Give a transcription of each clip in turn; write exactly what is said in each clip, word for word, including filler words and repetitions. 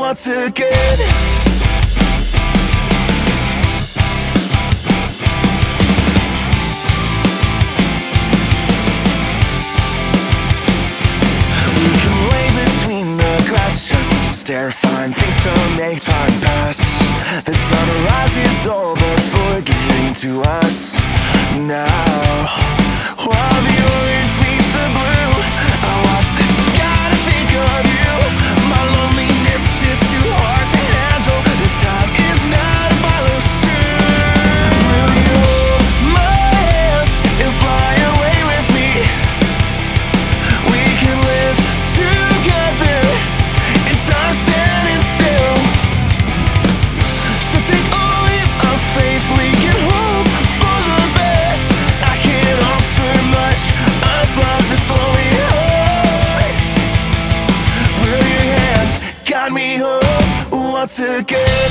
once again. We can lay between the grass, just stare, find things to make time pass. The sunrise is all but forgiving to us now. While the orange meets the blue, I watch the sky to think of you. My loneliness is too hard to handle. The time is now to follow suit. Will you hold my hands and fly away with me? We can live together in time standing still. So take all of faith we can hope for the best. I can't offer much above this lonely heart. Will your hands guide me home once again?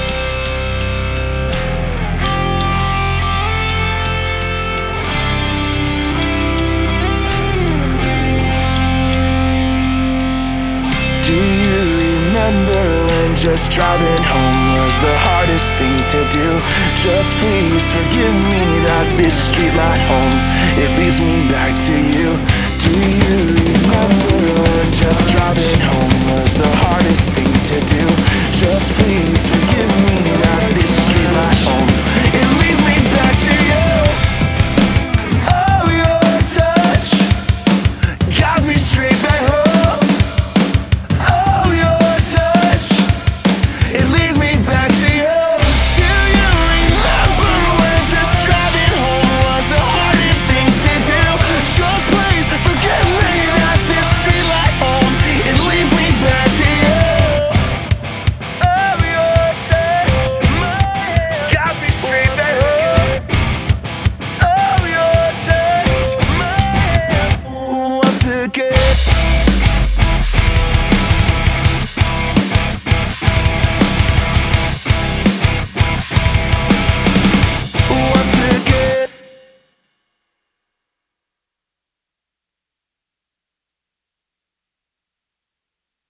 Do you remember when just driving home was the hardest thing to do? Just please forgive me that this street light home, it leads me back to you. Do you remember when just driving home was the hardest thing to do?